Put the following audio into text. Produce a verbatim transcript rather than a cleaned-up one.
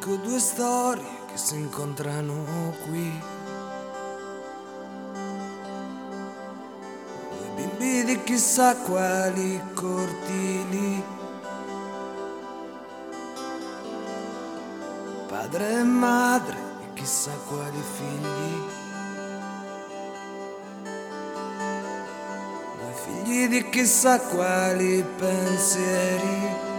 Ecco due storie che si incontrano qui. Due bimbi di chissà quali cortili. Padre e madre di chissà quali figli. Due figli di chissà quali pensieri.